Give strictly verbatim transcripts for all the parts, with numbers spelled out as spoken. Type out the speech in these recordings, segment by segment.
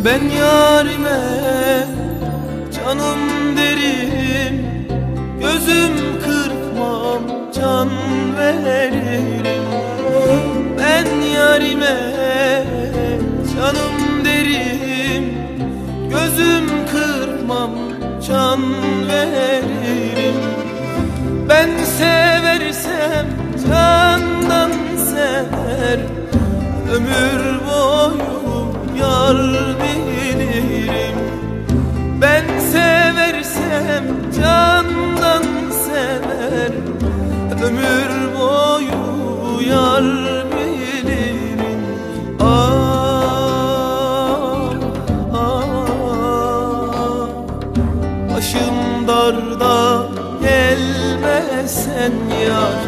Ben yarime canım derim, gözüm kırpmam, can veririm. Ben yarime canım derim, gözüm kırpmam, can veririm. Ben seversem candan sever, ömür boyu yar bilirim. Ben seversem candan sever, ömür boyu yar bilirim. Ah, ah, başım darda gelmesen yar.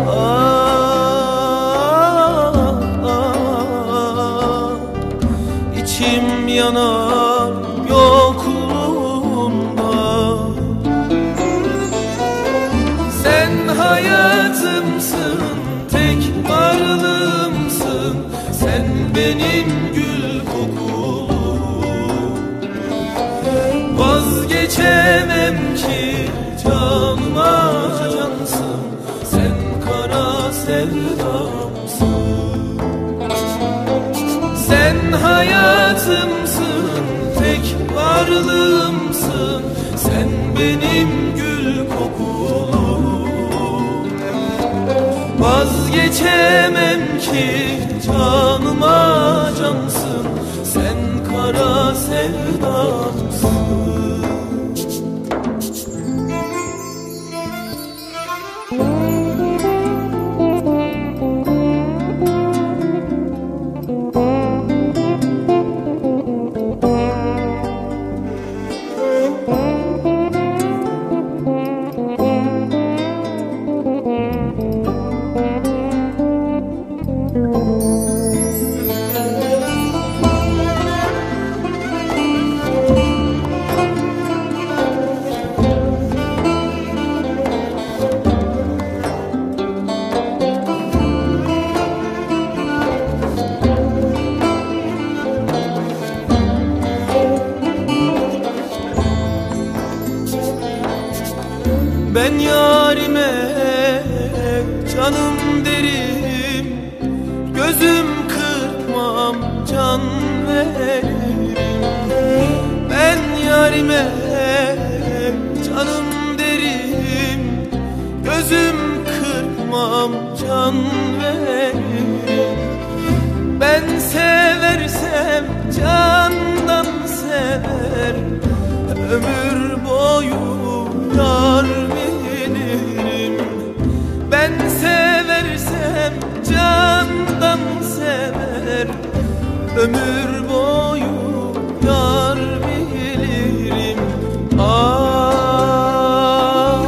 Ah, ah, içim yanar yokluğunda. Sen hayatımsın, tek varlığımsın. Sen benim gül kokulum. Vazgeçemem ki canıma cansın. Sen kara sevdamsın. Sen hayatımsın, tek varlığımsın. Sen benim gül kokulum. Vazgeçemem ki canıma cansın. Sen kara sevdamsın. Ben yarime canım derim, gözüm kırpmam, can veririm. Ben yarime canım derim, gözüm kırpmam, can veririm. Ben seversem candan sever, ömür boyu yar bilirim. Ben seversem candan sever, ömür boyu yar bilirim. Ah,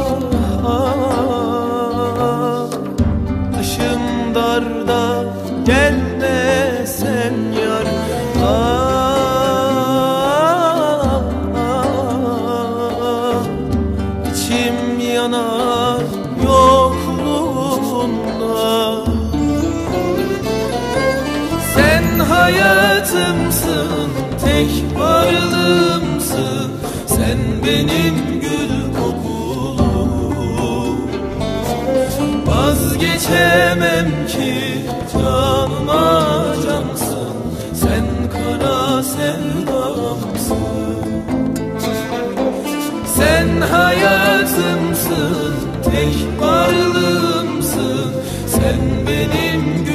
ah, başım darda gelmesen yar. Ah, ah, içim yanar yokluğunda. Sen hayatımsın, tek varlığımsın. Sen benim gül kokulum. Vazgeçemem ki canıma cansın. Sen kara sevdamsın. Sen hayatımsın, tek varlığımsın. Sen benim gül